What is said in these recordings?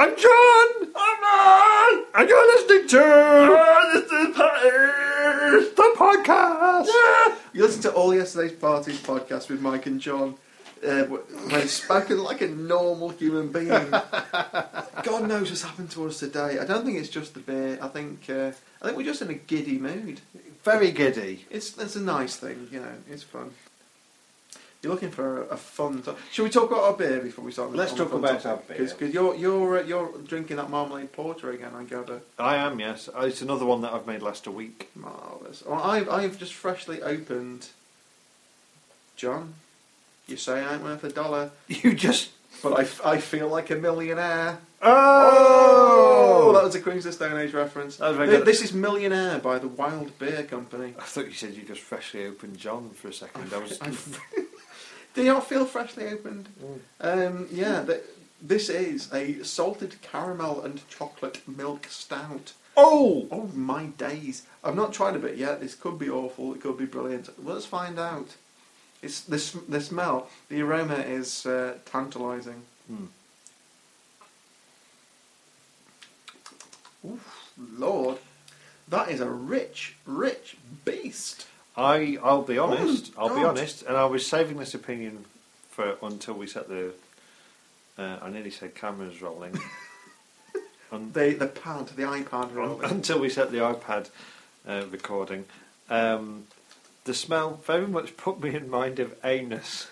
I'm John! I'm on! And you're listening to This is the podcast! Yeah. You listened to all yesterday's parties podcast with Mike and John. When spoken like a normal human being. God knows what's happened to us today. I don't think it's just the beer. I think we're just in a giddy mood. Very giddy. It's a nice thing, you know. It's fun. You're looking for a fun time. Should we talk about our beer before we start? Let's talk about our beer. Because you're drinking that marmalade porter again, I gather. I am, yes. It's another one that I've made last week. Marvellous. Well, I've just freshly opened. John, you say I ain't worth $1. You just... But I feel like a millionaire. Oh! That was a Queen's of Stone Age reference. That was very good. This is Millionaire by the Wild Beer Company. I thought you said you just freshly opened John for a second. Do you not feel freshly opened? This is a salted caramel and chocolate milk stout. Oh my days. I've not tried a bit yet. This could be awful. It could be brilliant. Let's find out. It's the smell. The aroma is tantalising. Oof, Lord. That is a rich, rich beast. I'll be honest. Oh, I'll be God. honest, and I was saving this opinion for until we set the. I nearly said cameras rolling. The iPad rolling. Until we set the iPad recording, the smell very much put me in mind of anus.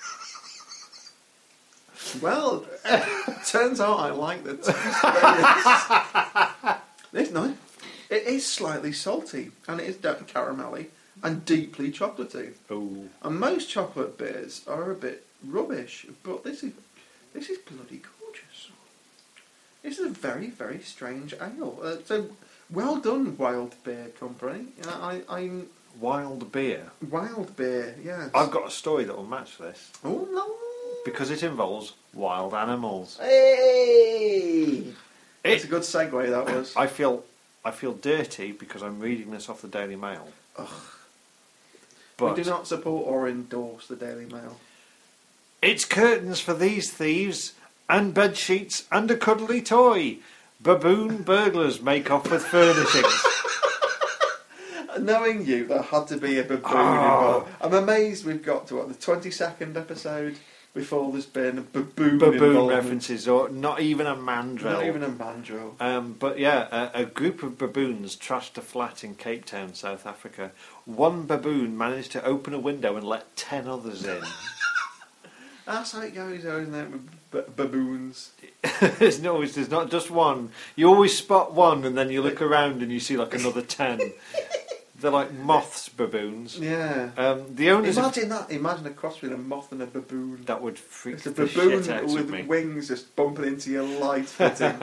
Well, turns out I like the taste of it. It's nice. It is slightly salty, and it is caramelly and deeply chocolatey. Oh, And most chocolate beers are a bit rubbish, but this is bloody gorgeous. This is a very, very strange ale. So well done, Wild Beer Company. I'm wild beer. Wild beer, yes. I've got a story that will match this Oh no! because it involves wild animals. Hey! It's a good segue. That was. I feel dirty because I'm reading this off the Daily Mail. Ugh. But We do not support or endorse the Daily Mail. it's curtains for these thieves and bed sheets and a cuddly toy. Baboon burglars make off with furnishings. Knowing you, there had to be a baboon involved. I'm amazed we've got to the 22nd episode before there's been a baboon involvement. References, or not even a mandrill. Not even a mandrill. But yeah, a group of baboons trashed a flat in Cape Town, South Africa. One baboon managed to open a window and let 10 others in. That's how it goes, isn't it, with baboons? There's not just one. You always spot one and then you look around and you see like another 10. They're like moths, baboons. Yeah. The owners Imagine that. Imagine a cross between a moth and a baboon. that would freak It's a the baboon shit out of with me. wings just bumping into your light fitting.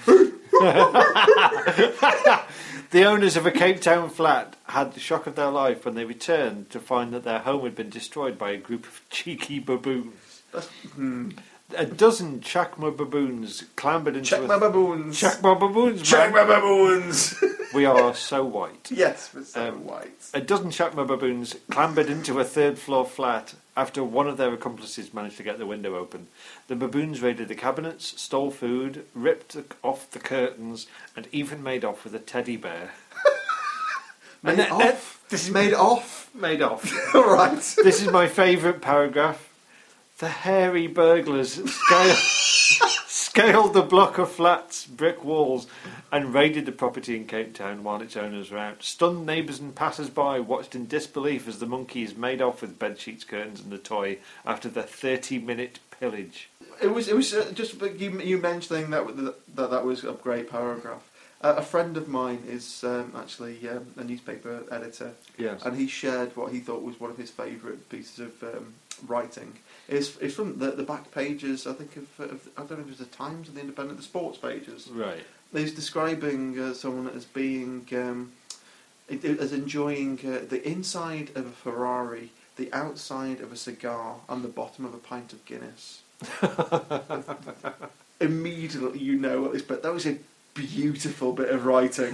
The owners of a Cape Town flat had the shock of their life when they returned to find that their home had been destroyed by a group of cheeky baboons. A dozen Chakma baboons clambered into Check my baboons. Chakma baboons, Check man. my baboons. We are so white. Yes, we're so white. A dozen Chakma baboons clambered into a third-floor flat after one of their accomplices managed to get the window open. The baboons raided the cabinets, stole food, ripped off the curtains, and even made off with a teddy bear. Made off? Made off? Made off. All right. This is my favourite paragraph. The hairy burglars scaled the block of flats, brick walls, and raided the property in Cape Town while its owners were out. Stunned neighbours and passers-by watched in disbelief as the monkeys made off with bedsheets, curtains and the toy after the 30-minute pillage. It was just you mentioning that was a great paragraph. A friend of mine is actually a newspaper editor, Yes. and he shared what he thought was one of his favourite pieces of writing. It's from the back pages, I think, of I don't know if it was the Times or the Independent, the sports pages. Right. He's describing someone as being, as enjoying the inside of a Ferrari, the outside of a cigar, and the bottom of a pint of Guinness. Immediately, you know what this. But that was a beautiful bit of writing,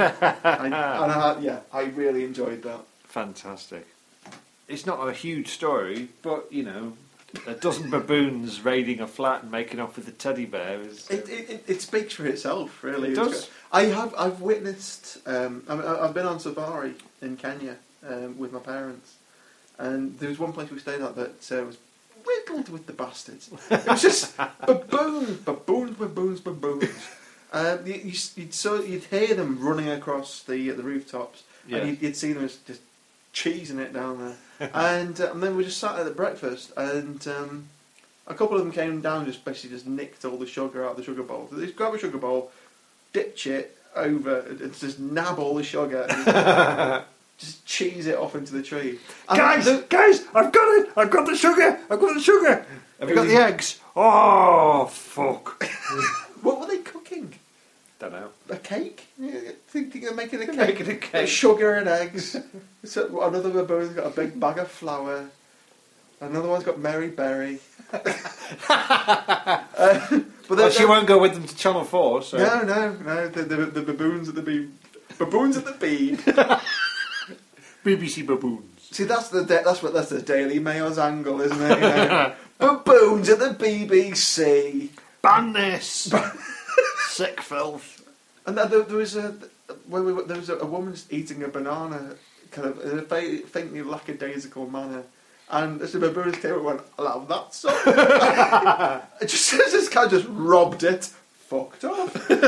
I really enjoyed that. Fantastic. It's not a huge story, but, you know, A dozen baboons raiding a flat and making off with a teddy bear is... It speaks for itself, really. It does. I've witnessed... I've been on safari in Kenya with my parents, and there was one place we stayed at that was riddled with the bastards. It was just baboons. You'd hear them running across the rooftops, and you'd see them just cheesing it down there. And then we just sat at the breakfast, and a couple of them came down and just nicked all the sugar out of the sugar bowl. So they just grab a sugar bowl, ditch it over, and just nab all the sugar, and just cheese it off into the tree. And guys, I've got it! I've got the sugar! Have you got the eggs? Oh, fuck. What were they cooking? Don't know. A cake? Thinking of making a cake? Making a cake. Sugar and eggs. So another baboon's got a big bag of flour. Another one's got Mary Berry. But she won't go with them to Channel 4, so... No. The baboons at the bean. Baboons at the bean. BBC baboons. See, that's the Daily Mail's angle, isn't it? You know? Baboons at the BBC. Ban this. Sick filth. And there was a woman eating a banana, kind of in a faintly lackadaisical manner, and as the baboons came and went, "I'll have that, son." just kind of just robbed it, fucked off.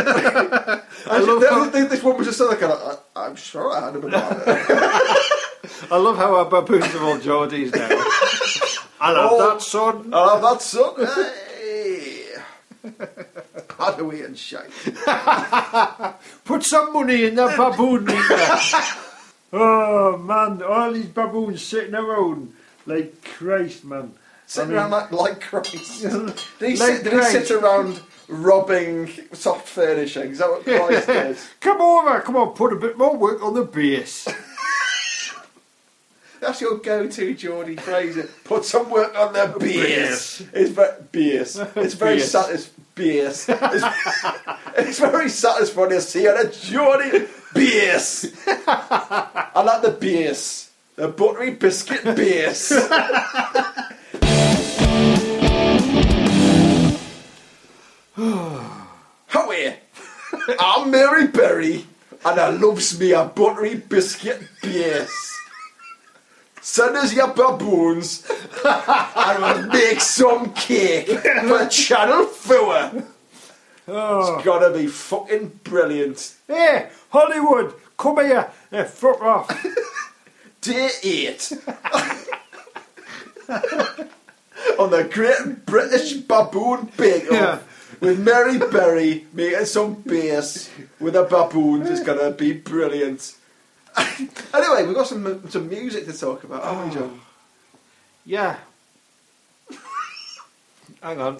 This woman was just sort of "I'm sure I had a banana." I love how our baboons are all Geordies now. I'll have that, son. I'll have that, son. Hey. Shadowy and shite. Put some money in that baboon meter. Oh man, all these baboons sitting around like Christ, man. Sitting around like Christ. Did he sit around robbing soft furnishings? Is that what Christ did? Come on, put a bit more work on the base. That's your go-to Geordie phrase. Put some work on the base. It's very It's very satisfying to see on a Geordie base. I like the base. The buttery biscuit base. Howie, I'm Mary Berry, and I loves me a buttery biscuit base. Send us your baboons, and we'll make some cake for Channel 4. Oh. It's gotta be fucking brilliant. Hey, Hollywood, come here. Fuck off. Day 8. On the Great British Baboon Bake Off. With Mary Berry making some base with a baboon. It's gonna be brilliant. Anyway, we've got some music to talk about, haven't we, John? Yeah. Hang on.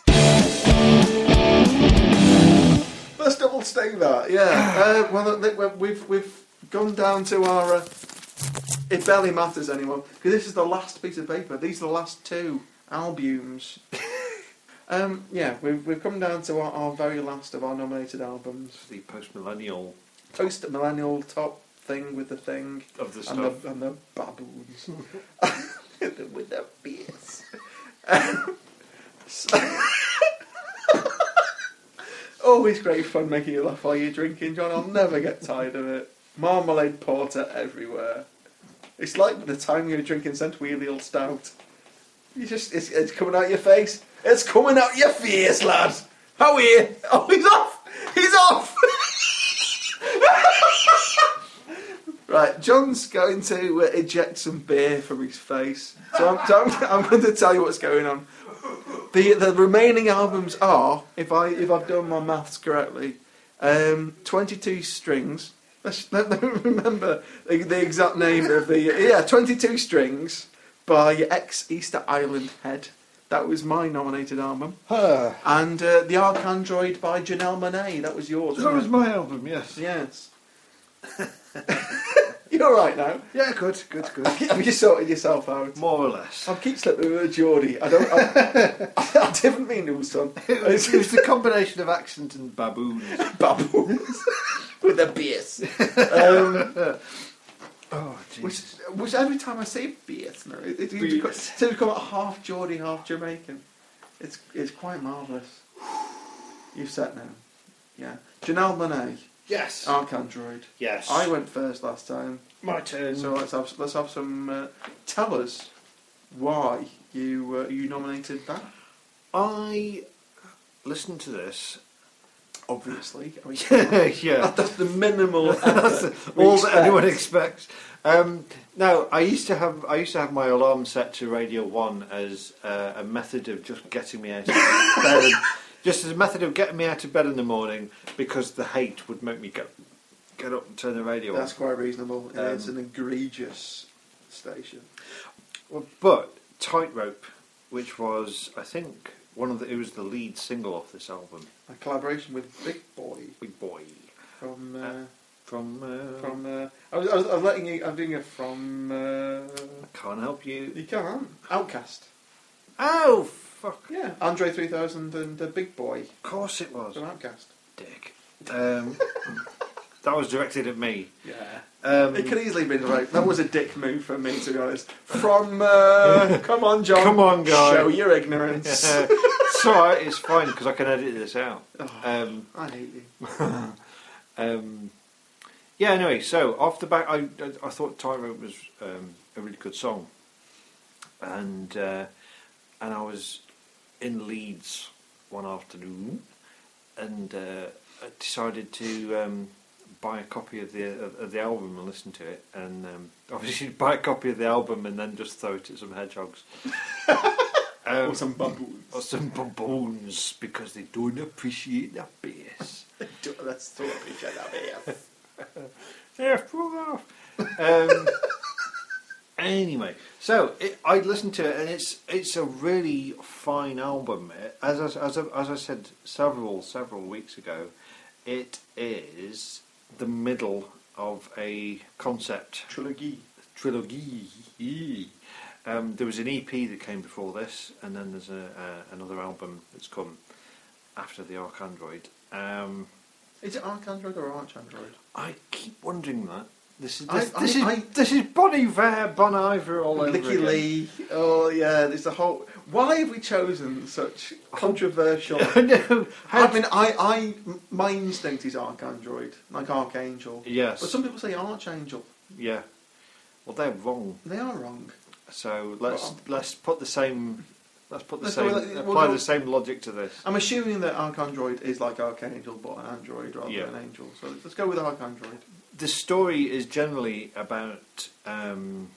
Let's double sting that. Yeah. We've gone down to our. It barely matters anymore because this is the last piece of paper. These are the last 2 albums. We've come down to our very last of our nominated albums. The post-millennial top thing with the thing of the stuff and the baboons with the beers. Always great fun making you laugh while you're drinking, John. I'll never get tired of it. Marmalade porter everywhere. It's like the time you're drinking St. Wheeliel Stout. It's coming out your face. It's coming out your face, lad. How are you? Oh, he's off. He's off. Right, John's going to eject some beer from his face. So I'm going to tell you what's going on. The remaining albums are, if I've done my maths correctly, 22 Strings. Let me remember the exact name of the 22 Strings by Ex-Easter Island Head. That was my nominated album. And The Archandroid by Janelle Monáe. That was yours. That was my album, yes. Yes. You all right now? Yeah, good. Have you sorted yourself out? More or less. I keep slipping with a Geordie. I didn't mean it was son. It was the combination of accent and baboons. Baboons with a bass. Oh, Jesus. Which every time I say Beers, no, it's become half Geordie, half Jamaican. It's quite marvellous. You've set now. Yeah. Janelle Monáe. Yes. ArchAndroid. Yes. I went first last time. My turn. So let's have some. Tell us why you nominated that. I listened to this. Obviously, I mean, yeah. That's the minimal. That's all that anyone expects. No, I used to have my alarm set to Radio 1 as a method of just getting me out of bed. Just as a method of getting me out of bed in the morning, because the hate would make me get up and turn the radio on. That's quite reasonable. It's an egregious station. But Tightrope, which was, I think, it was the lead single off this album. A collaboration with Big Boy. Big Boy. From. I I was letting you. I'm doing it from. can't help you. You can't. Outcast. Oh fuck! Yeah, Andre 3000 and Big Boy. Of course it was. From Outcast. Dick. That was directed at me. Yeah. It could easily have been right. That was a dick move from me, to be honest. From. Come on, John. Come on, guy. Show your ignorance. It's alright. It's fine because I can edit this out. Oh, I hate you. Yeah. Anyway, so off the back, I thought Tightrope was a really good song, and I was in Leeds one afternoon, and I decided to buy a copy of the album and listen to it, and obviously buy a copy of the album and then just throw it at some hedgehogs. Or some baboons. Or some baboons, because they don't appreciate that bass. Let's don't appreciate that bass. Yeah, fuck off. Anyway, so I listened to it, and it's a really fine album. As I said several weeks ago, it is the middle of a concept trilogy. There was an EP that came before this, and then there's another album that's come after the ArchAndroid. Is it ArchAndroid or ArchAndroid? I keep wondering that. This is Bon Iver all over Licky again. Lee. Oh yeah, there's a whole. Why have we chosen such controversial? No, my instinct is ArchAndroid, like Archangel. Yes, but some people say Archangel. Yeah, well they're wrong. They are wrong. So let's put the same. Apply the same logic to this. I'm assuming that ArchAndroid is like Archangel, but an android rather than an angel. So let's go with ArchAndroid. The story is generally about an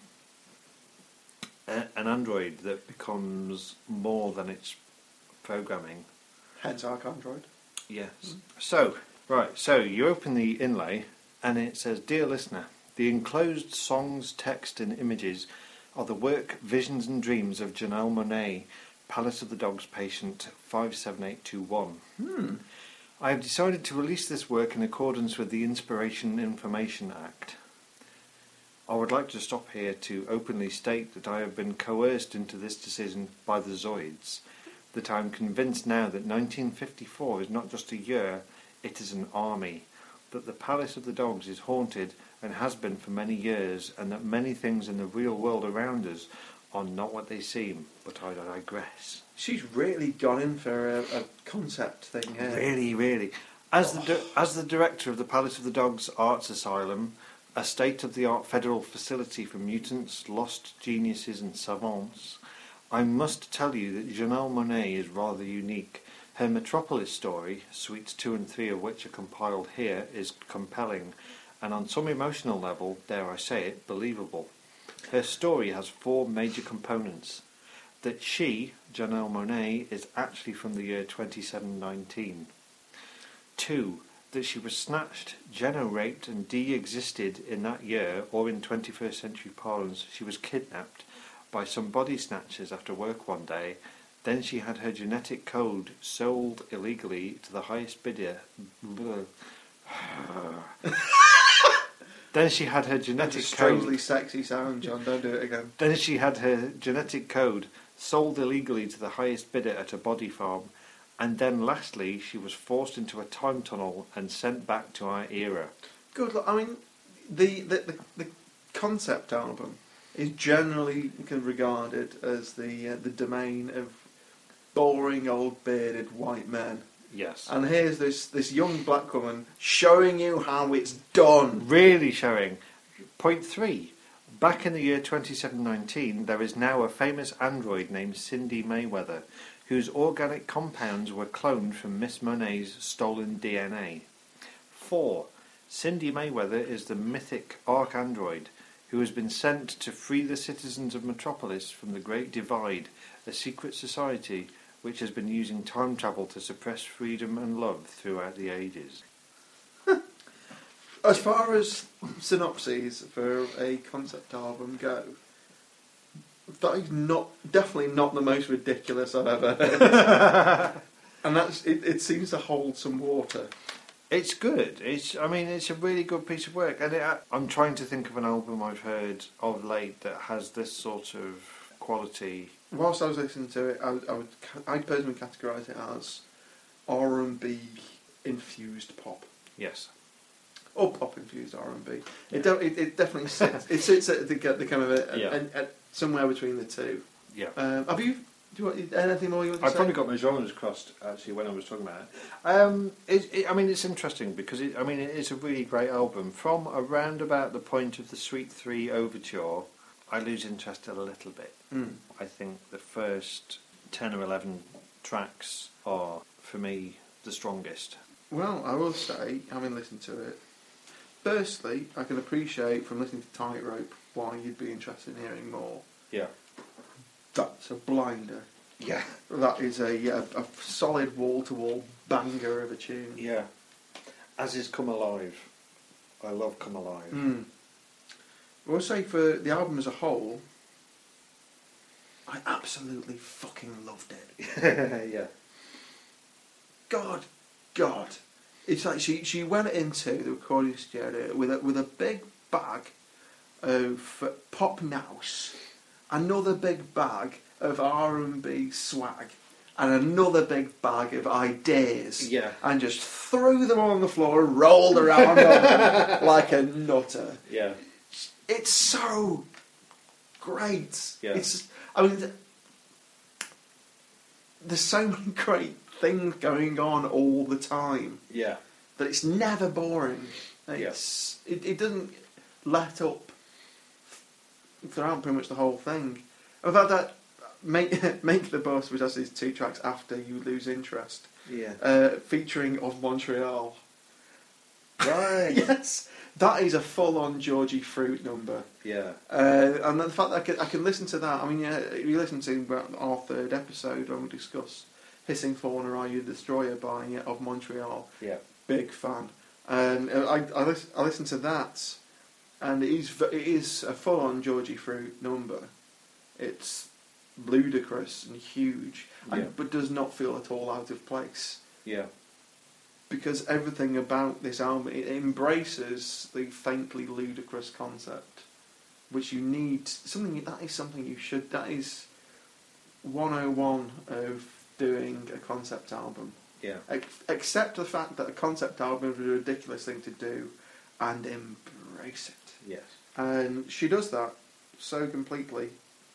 android that becomes more than its programming. Hence ArchAndroid. Yes. So you open the inlay, and it says, "Dear listener, the enclosed songs, text, and images are the work, visions, and dreams of Janelle Monáe, Palace of the Dogs patient 57821. I have decided to release this work in accordance with the Inspiration Information Act. I would like to stop here to openly state that I have been coerced into this decision by the Zoids, that I am convinced now that 1954 is not just a year, it is an army, that the Palace of the Dogs is haunted and has been for many years, and that many things in the real world around us are not what they seem, but I digress." She's really gone in for a concept thing here. Really, really. As the director of the Palace of the Dogs Arts Asylum, a state-of-the-art federal facility for mutants, lost geniuses and savants, I must tell you that Janelle Monáe is rather unique. Her Metropolis story, suites 2 and 3 of which are compiled here, is compelling, and on some emotional level, dare I say it, believable. Her story has 4 major components. That she, Janelle Monáe, is actually from the year 2719. 2. That she was snatched, geno-raped and de-existed in that year, or in 21st century parlance, she was kidnapped by some body snatchers after work one day. Then she had her genetic code sold illegally to the highest bidder. Then she had her genetic That's a code. strangely sexy sound, John. Don't do it again. Then she had her genetic code sold illegally to the highest bidder at a body farm, and then lastly she was forced into a time tunnel and sent back to our era. Good. I mean, the concept album is generally regarded as the domain of boring old bearded white men. Yes. And here's this young black woman showing you how it's done. Really showing. Point 3. Back in the year 2719, there is now a famous android named Cindy Mayweather, whose organic compounds were cloned from Miss Monet's stolen DNA. 4. Cindy Mayweather is the mythic Archandroid, who has been sent to free the citizens of Metropolis from the Great Divide, a secret society which has been using time travel to suppress freedom and love throughout the ages. As far as synopses for a concept album go, that is definitely not the most ridiculous I've ever heard. And it seems to hold some water. It's good. It's a really good piece of work. And I'm trying to think of an album I've heard of late that has this sort of quality. Whilst I was listening to it, I'd personally categorise it as R&B infused pop. Yes. Or pop infused R&B. It definitely sits. It sits at the kind of at somewhere between the two. Yeah. Do you want anything more you want to say? I probably got my genres crossed actually when I was talking about it. It's interesting because it is a really great album. From around about the point of the Suite 3 Overture, I lose interest a little bit. I think the first 10 or 11 tracks are, for me, the strongest. Well, I will say, having listened to it, firstly, I can appreciate from listening to Tightrope why you'd be interested in hearing more. Yeah. That's a blinder. Yeah. That is a solid wall-to-wall banger of a tune. Yeah. As is Come Alive. I love Come Alive. I will say for the album as a whole, I absolutely fucking loved it. Yeah. God. It's like she went into the recording studio with a big bag of pop nous, another big bag of R&B swag, and another big bag of ideas. Yeah. And just threw them on the floor and rolled around on them like a nutter. Yeah. It's so great. Yeah. There's so many great things going on all the time. Yeah. That it's never boring. It doesn't let up throughout pretty much the whole thing. In fact, that Make the Bus, which has these 2 tracks after you lose interest. Yeah. Featuring Of Montreal. Right. Yes. That is a full-on Georgie Fruit number. Yeah. And the fact that I can listen to that, if you listen to our 3rd episode when we discussed Hissing Fauna, Are You the Destroyer by Of Montreal. Yeah. Big fan. And I listened to that, and it is a full-on Georgie Fruit number. It's ludicrous and huge, but does not feel at all out of place. Yeah. Because everything about this album, it embraces the faintly ludicrous concept, which you need. That is 101 of doing a concept album. Yeah. Accept the fact that a concept album is a ridiculous thing to do, and embrace it. Yes. And she does that so completely.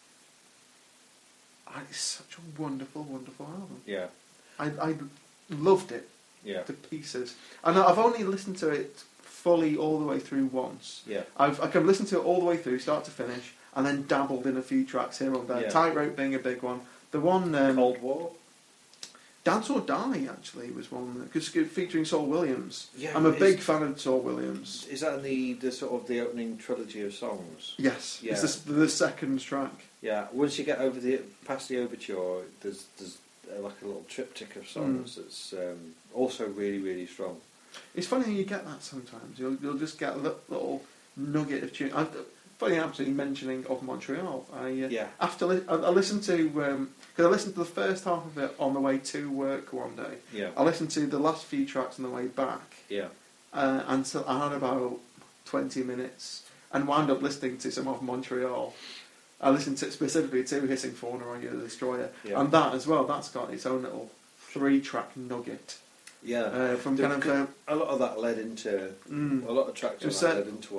And it's such a wonderful, wonderful album. Yeah. I loved it. Yeah. To pieces. And I've only listened to it fully all the way through once. Yeah. I can listen to it all the way through, start to finish, and then dabbled in a few tracks here and there. Yeah. Tightrope being a big one. The one Cold War. Dance or Die actually was one because featuring Saul Williams. Yeah, I'm a big fan of Saul Williams. Is that in the sort of the opening trilogy of songs? Yes, Yeah. it's the second track. Yeah. Once you get past the overture, there's like a little triptych of songs that's also really, really strong. It's funny how you get that sometimes. You'll just get a little nugget of tune. Funny, absolutely mentioning Of Montreal. I listened to because I listened to the first half of it on the way to work one day. Yeah. I listened to the last few tracks on the way back. Yeah. And so I had about 20 minutes and wound up listening to some Of Montreal. I listened specifically to Hissing Fauna, Are You the Destroyer, and that as well. That's got its own little 3-track nugget. Yeah. From kind of a lot of that led into a lot of tracks led into one another.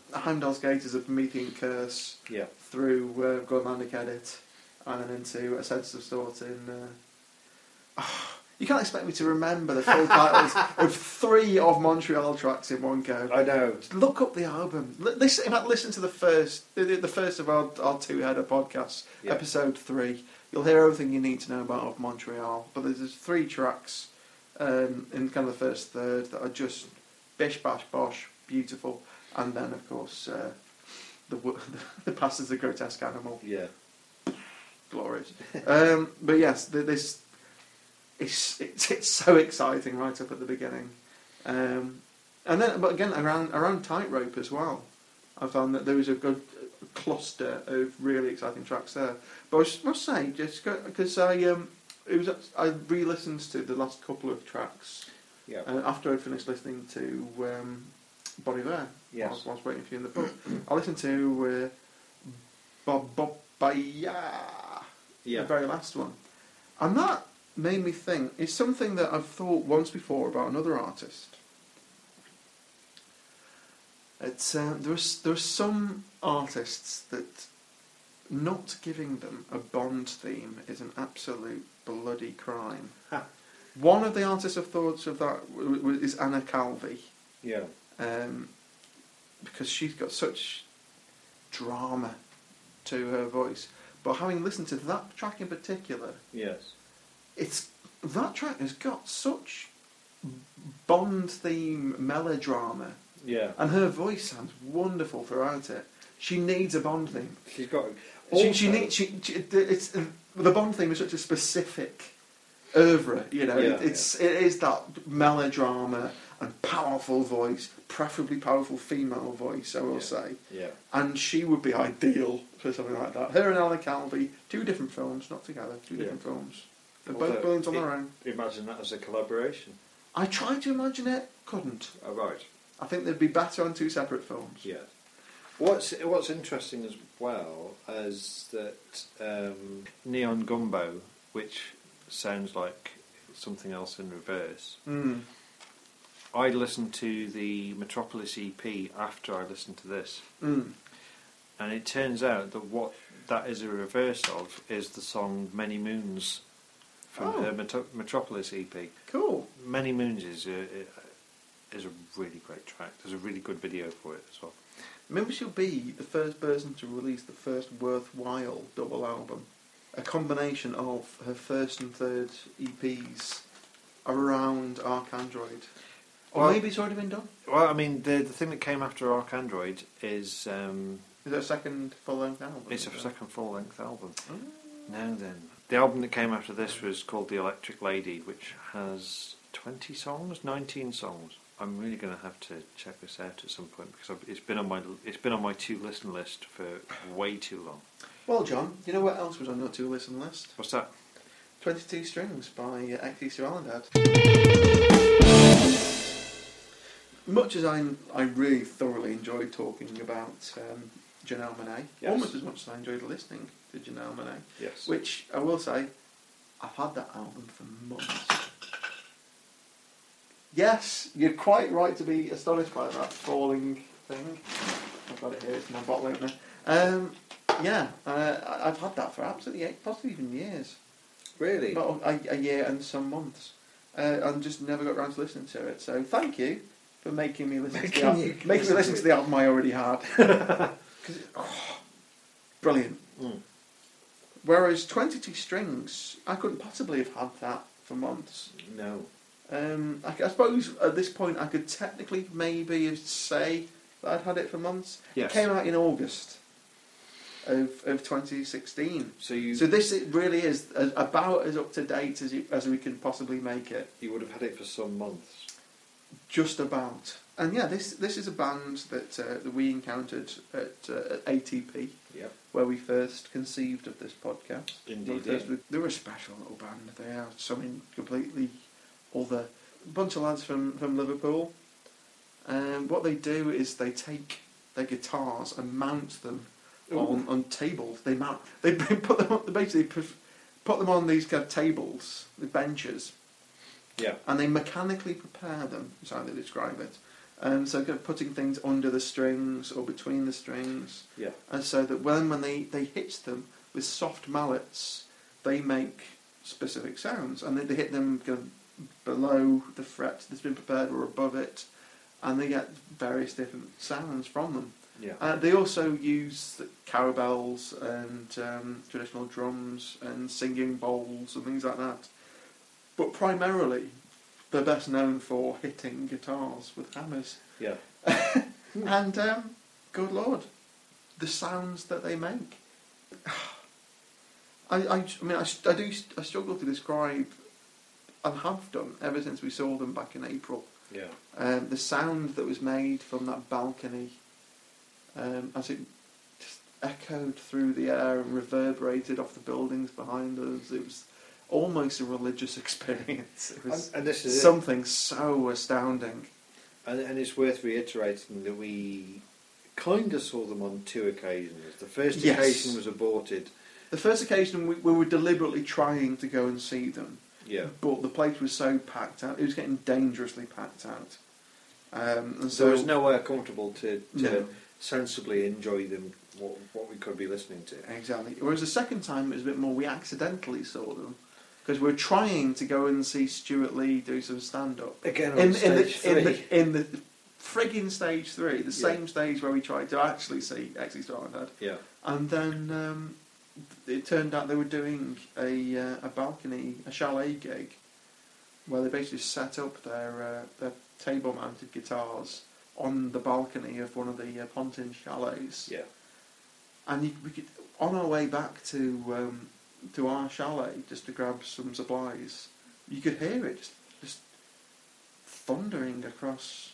Heimdall's Gate is a Promethean curse Yeah. through Gormandic Edit, and then into A Sense of Sort in... you can't expect me to remember the full titles of 3 of Montreal tracks in one go. I know. Look up the album. Listen, in fact, listen to the first of our two-header podcasts, episode 3. You'll hear everything you need to know about Of Montreal. But there's 3 tracks in kind of the first third that are just bish bash bosh, beautiful, and then of course the Past is a Grotesque Animal. Yeah. Glorious. But yes, this it's so exciting right up at the beginning, and then but again around Tightrope as well. I found that there was a good cluster of really exciting tracks there. But I must say, just because I re-listened to the last couple of tracks after I'd finished listening to Bon Iver. Yes. Whilst waiting for you in the pub, I listened to Bobaya, the very last one, and that made me think. It's something that I've thought once before about another artist. It's there are some artists that not giving them a Bond theme is an absolute bloody crime. One of the artists I've thought of that is Anna Calvi. Yeah. Because she's got such drama to her voice. But having listened to that track in particular, yes, that track has got such Bond theme melodrama. Yeah. And her voice sounds wonderful throughout it. She needs a Bond theme. She's got. The Bond theme is such a specific oeuvre. You know, it is that melodrama and powerful voice, preferably powerful female voice, I will say. Yeah. And she would be ideal for something like that. Her and Anna Calvi, 2 different films, not together, 2 different films. They're both brilliant on their own. Imagine that as a collaboration. I tried to imagine it, couldn't. Oh, right. I think they'd be better on 2 separate films. Yeah. What's interesting as well is that Neon Gumbo, which sounds like something else in reverse. Mm. I listened to the Metropolis EP after I listened to this, and it turns out that what that is a reverse of is the song "Many Moons" from her Metropolis EP. Cool. "Many Moons" is a really great track. There's a really good video for it as well. Maybe she'll be the first person to release the first worthwhile double album. A combination of her first and third EPs around ArchAndroid. Or maybe it's already been done. Well, I mean, the thing that came after ArchAndroid is... is it a second full-length album? It's a second full-length album. Oh. Now then. The album that came after this was called The Electric Lady, which has 20 songs, 19 songs. I'm really going to have to check this out at some point because it's been on my to-listen list for way too long. Well, John, you know what else was on your to-listen list? What's that? 22 Strings by Exe Sir Alandad. Much as I really thoroughly enjoyed talking about Janelle Monáe, almost as much as I enjoyed listening to Janelle Monáe, yes. Which I will say, I've had that album for months. Yes, you're quite right to be astonished by that falling thing. I've got it here, it's my bottle opener. I've had that for absolutely possibly even years. Really? About a year and some months. And just never got around to listening to it. So thank you for making me listen to the album I already had. Brilliant. Mm. Whereas 22 Strings, I couldn't possibly have had that for months. No. I suppose at this point I could technically maybe say that I'd had it for months. Yes. It came out in August of 2016. So this it really is about as up to date as we can possibly make it. You would have had it for some months. Just about. And yeah, this is a band that we encountered at ATP, where we first conceived of this podcast. Indeed. They were a special little band. They are something completely other. A bunch of lads from Liverpool. What they do is they take their guitars and mount them on tables. They put them on, basically put them on these kind of tables, the benches. Yeah. And they mechanically prepare them, is how they describe it, So kind of putting things under the strings or between the strings. Yeah. And so that when they hit them with soft mallets, they make specific sounds. And they hit them kind of below the fret that's been prepared or above it. And they get various different sounds from them. Yeah. They also use cowbells and traditional drums and singing bowls and things like that. But primarily, they're best known for hitting guitars with hammers. Yeah. And, good Lord, the sounds that they make. I struggle to describe, and have done ever since we saw them back in April. Yeah. The sound that was made from that balcony, as it just echoed through the air and reverberated off the buildings behind us. It was almost a religious experience. It was and this is something so astounding. And it's worth reiterating that we kind of saw them on 2 occasions. The first Yes. occasion was aborted. The first occasion we were deliberately trying to go and see them. Yeah. But the place was so packed out; it was getting dangerously packed out. And so There was nowhere comfortable to No. sensibly enjoy them, what we could be listening to. Exactly. Whereas the second time it was a bit more. We accidentally saw them because we were trying to go and see Stuart Lee do some stand-up Again on stage 3. in the frigging stage 3, the same stage where we tried to actually see Exy Starhead. Yeah. And then it turned out they were doing a balcony, a chalet gig, where they basically set up their table-mounted guitars on the balcony of one of the Pontin chalets. Yeah. And we could, on our way back to our chalet, just to grab some supplies, you could hear it just thundering across.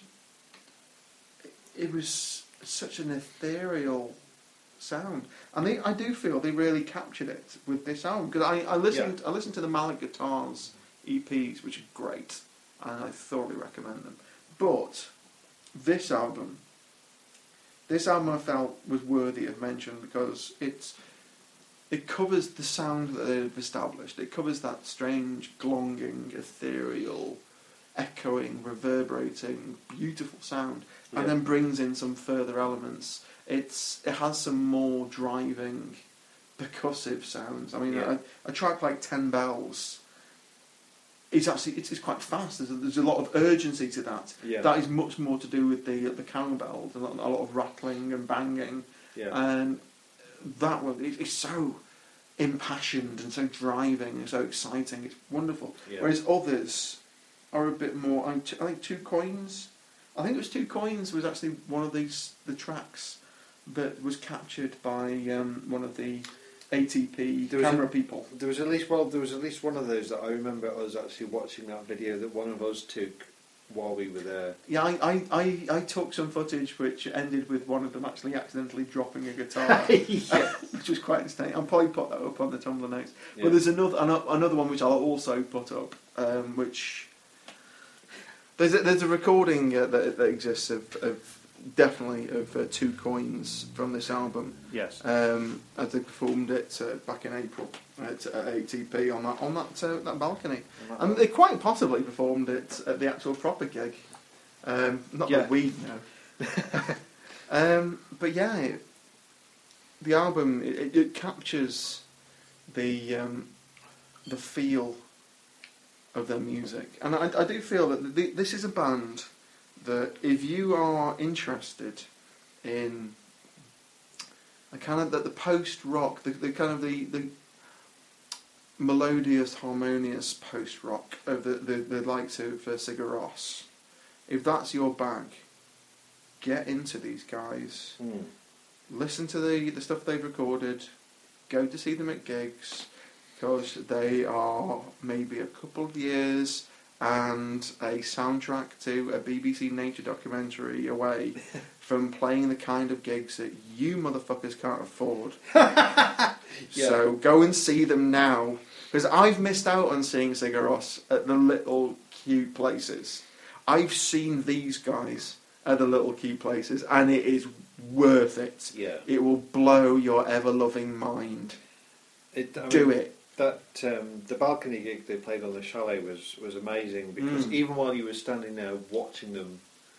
It was such an ethereal sound, and I do feel they really captured it with this album, because I listened to the Malik Guitars EPs, which are great, and I thoroughly recommend them. But this album I felt was worthy of mention because it covers the sound that they've established. It covers that strange, glonging, ethereal, echoing, reverberating, beautiful sound, and then brings in some further elements. It has some more driving, percussive sounds. I mean, a track like 10 Bells is actually it's quite fast. There's a lot of urgency to that. Yeah. That is much more to do with the cowbells, a lot of rattling and banging. Yeah. And that one is so impassioned and so driving and so exciting. It's wonderful. Yeah. Whereas others are a bit more. I think 2 Coins. I think it was 2 Coins was actually one of the tracks that was captured by one of the ATP camera people. There was at least one of those that I remember us actually watching that video that one of us took while we were there. Yeah, I took some footage which ended with one of them actually accidentally dropping a guitar, which was quite interesting. I'll probably put that up on the Tumblr notes. Yeah. But there's another one which I'll also put up, which there's a recording that exists of definitely of 2 Coins from this album. Yes. As they performed it back in April at ATP on that balcony, and they quite possibly performed it at the actual proper gig. Not that we know. But yeah, the album it captures the feel of their music, and I do feel that this is a band that if you are interested in the kind of the post-rock, the kind of the melodious, harmonious post-rock of the likes of Sigur Rós, if that's your bag, get into these guys. Listen to the stuff they've recorded, go to see them at gigs, because they are maybe a couple of years and a soundtrack to a BBC Nature documentary away from playing the kind of gigs that you motherfuckers can't afford. So go and see them now, because I've missed out on seeing Sigur Rós at the little cute places. I've seen these guys at the little cute places, and it is worth it. Yeah. It will blow your ever-loving mind. Do it. That the balcony gig they played on the chalet was amazing, because even while you were standing there watching them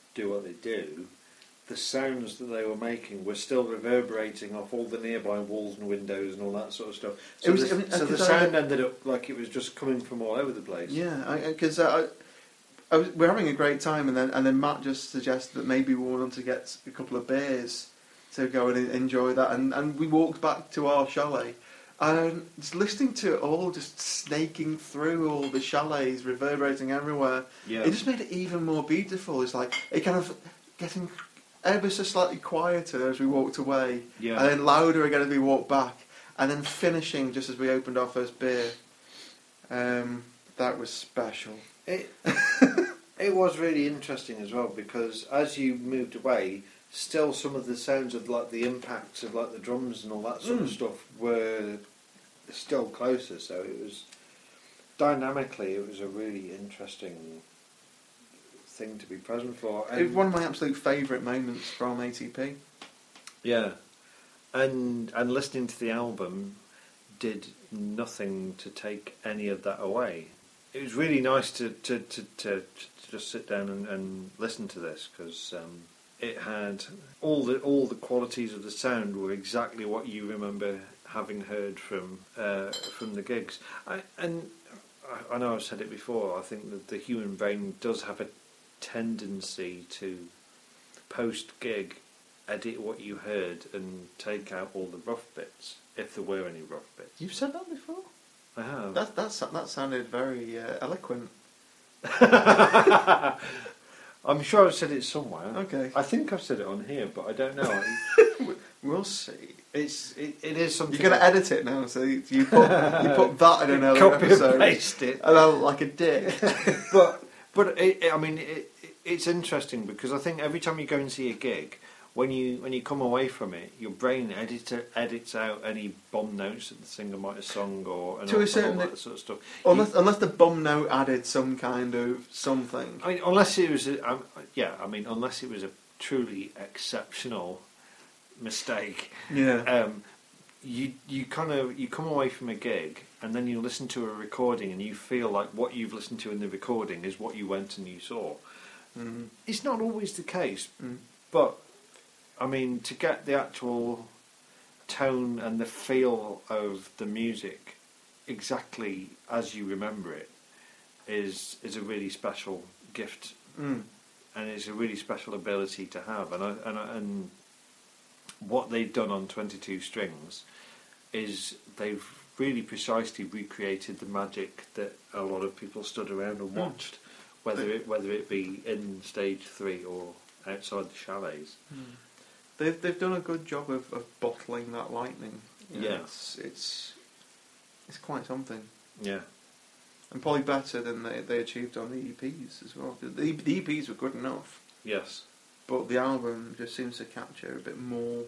do what they do, the sounds that they were making were still reverberating off all the nearby walls and windows and all that sort of stuff. So, the sound ended up like it was just coming from all over the place. Yeah, because we're having a great time, and then Matt just suggested that maybe we wanted to get a couple of beers to go and enjoy that, and we walked back to our chalet, and just listening to it all, just snaking through all the chalets, reverberating everywhere. Yeah. It just made it even more beautiful. It's like it kind of getting ever so slightly quieter as we walked away, yeah. and then louder again as we walked back, and then finishing just as we opened our first beer. That was special. It was really interesting as well, because as you moved away, still some of the sounds of like the impacts of like the drums and all that sort of stuff were still closer. So it was dynamically, it was a really interesting thing to be present for. It was one of my absolute favourite moments from ATP. Yeah, and listening to the album did nothing to take any of that away. It was really nice to just sit down and listen to this, because it had all the qualities of the sound were exactly what you remember having heard from the gigs. I know I've said it before. I think that the human brain does have a tendency to post gig edit what you heard and take out all the rough bits, if there were any rough bits. You've said that before? I have. That sounded very eloquent. I'm sure I've said it somewhere. Okay. I think I've said it on here, but I don't know. We'll see. It is something. You're going to edit it now, so you put that in another copy episode. And paste it. And I'll like a dick. but it's interesting, because I think every time you go and see a gig, when you come away from it, your brain edits out any bomb notes that the singer might have sung to a certain all that sort of stuff. Unless the bomb note added some kind of something. I mean, unless it was unless it was a truly exceptional mistake. Yeah. You come away from a gig, and then you listen to a recording, and you feel like what you've listened to in the recording is what you went and you saw. Mm. It's not always the case, but I mean, to get the actual tone and the feel of the music exactly as you remember it is a really special gift, and it's a really special ability to have. And what they've done on 22 Strings is they've really precisely recreated the magic that a lot of people stood around and watched, whether it be in stage 3 or outside the chalets. They've done a good job of bottling that lightning. Yeah. It's quite something. Yeah. And probably better than they achieved on the EPs as well. The EPs were good enough. Yes. But the album just seems to capture a bit more.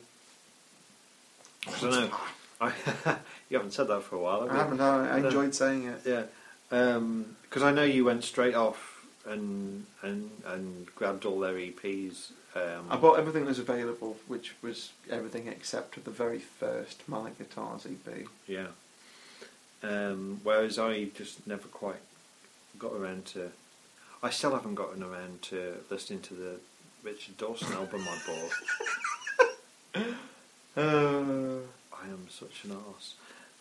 I don't know. You haven't said that for a while, have you? I haven't. I enjoyed saying it. Yeah. Because I know you went straight off and grabbed all their EPs. I bought everything that was available, which was everything except the very first My Guitars EP. Yeah. Whereas I just never quite got around to... I still haven't gotten around to listening to the Richard Dawson album I bought. I am such an arse.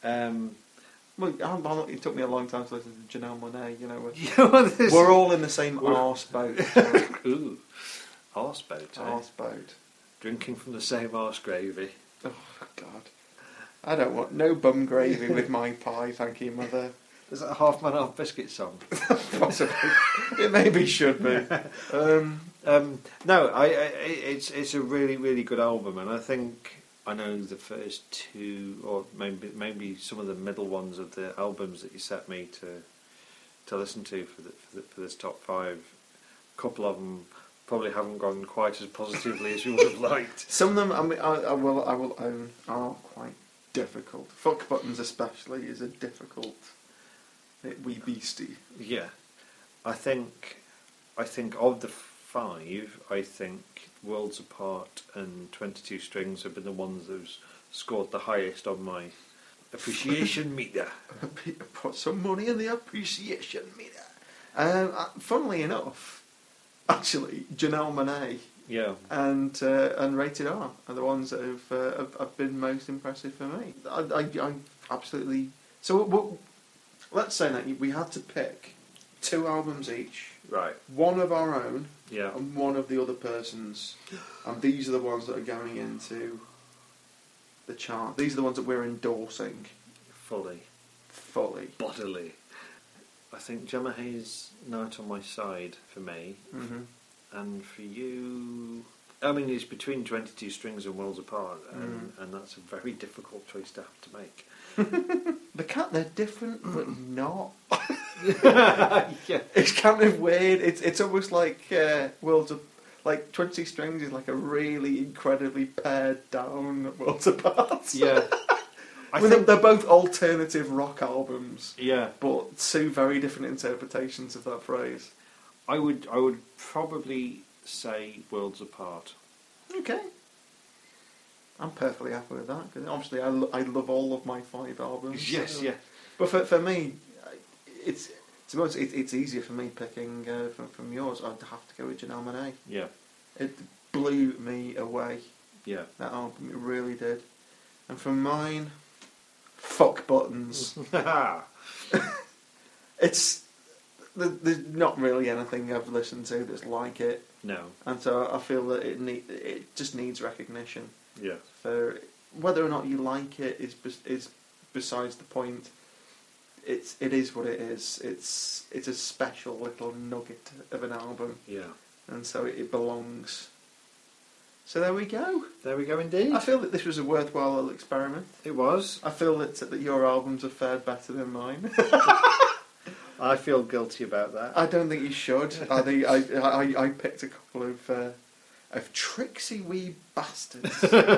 Well, it took me a long time to listen to Janelle Monáe, you know. We're all in the same arse boat. Ooh. Arse boat, eh? Arse boat. Drinking from the same arse gravy. Oh, God. I don't want no bum gravy with my pie, thank you, Mother. Is that a Half Man Half Biscuit song? Possibly. It maybe should be. No, it's a really, really good album, and I think I know the first 2, or maybe some of the middle ones of the albums that you set me to listen to for this top 5. A couple of them probably haven't gone quite as positively as we would have liked. Some of them, I mean, I will own, are quite difficult. Fuck Buttons especially is a difficult wee beastie. Yeah, I think of the 5, I think Worlds Apart and 22 Strings have been the ones that have scored the highest on my appreciation meter. Put some money in the appreciation meter. Funnily enough, actually, Janelle Monáe Yeah. and Rated R are the ones that have been most impressive for me. I absolutely... So let's say that we had to pick 2 albums each. Right. One of our own Yeah. and one of the other person's. And these are the ones that are going into the chart. These are the ones that we're endorsing Fully. Bodily. I think Gemma Hayes' Night on My Side for me. Mm-hmm. And for you... I mean, it's between 22 Strings and Worlds Apart. And that's a very difficult choice to have to make. They're different, but not. Yeah. It's kind of weird. It's almost like Worlds of... Like 20 Strings is like a really incredibly pared down Worlds Apart. Yeah. I think they're both alternative rock albums. Yeah. But 2 very different interpretations of that phrase. I would probably say Worlds Apart. Okay. I'm perfectly happy with that, because obviously I love all of my 5 albums. Yes, yeah. But for me, it's easier for me picking from yours. I'd have to go with Janelle Monáe. Yeah. It blew me away. Yeah. That album, it really did. And from mine, Fuck Buttons. There's not really anything I've listened to that's like it. No. And so I feel that it just needs recognition. Yeah. For whether or not you like it is besides the point. It is what it is. It's a special little nugget of an album. Yeah. And so it belongs. So there we go. There we go indeed. I feel that this was a worthwhile little experiment. It was. I feel that your albums have fared better than mine. I feel guilty about that. I don't think you should. I picked a couple of tricksy wee bastards.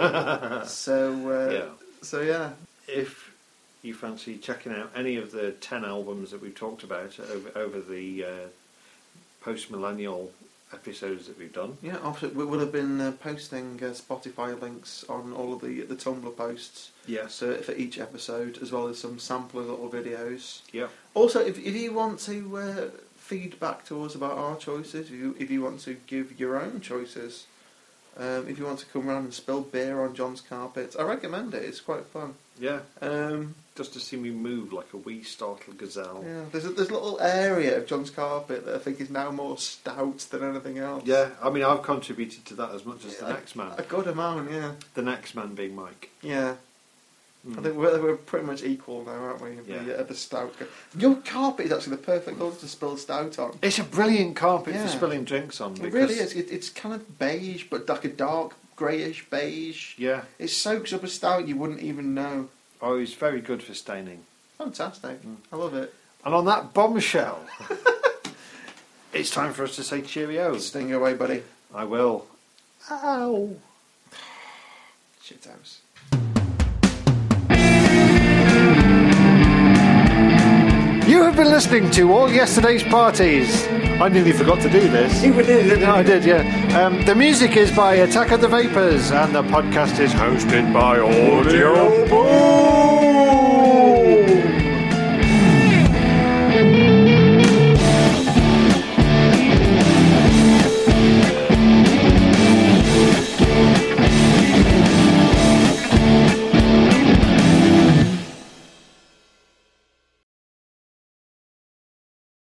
So yeah. If you fancy checking out any of the 10 albums that we've talked about over the post-millennial episodes that we've done. Yeah, obviously we would have been posting Spotify links on all of the Tumblr posts. Yeah. So for each episode, as well as some sampler little videos. Yeah. Also, if you want to feed back to us about our choices, if you want to give your own choices, if you want to come around and spill beer on John's carpet, I recommend it. It's quite fun. Yeah. Just to see me move like a wee startled gazelle. Yeah. There's a little area of John's carpet that I think is now more stout than anything else. Yeah. I mean, I've contributed to that as much as the next man. A good amount, yeah. The next man being Mike. Yeah. I think we're pretty much equal now, aren't we? Yeah. The stout. Your carpet is actually the perfect colour to spill stout on. It's a brilliant carpet for spilling drinks on. It really is. It's kind of beige, but like a dark greyish beige. Yeah. It soaks up a stout you wouldn't even know. Oh, it's very good for staining. Fantastic. I love it. And on that bombshell, it's time for us to say cheerio. Sting away, buddy. I will. Ow. Shithouse. You have been listening to All Yesterday's Parties. I nearly forgot to do this. You did. No, I did, yeah. The music is by Attack of the Vapors, and the podcast is hosted by Audio Boom.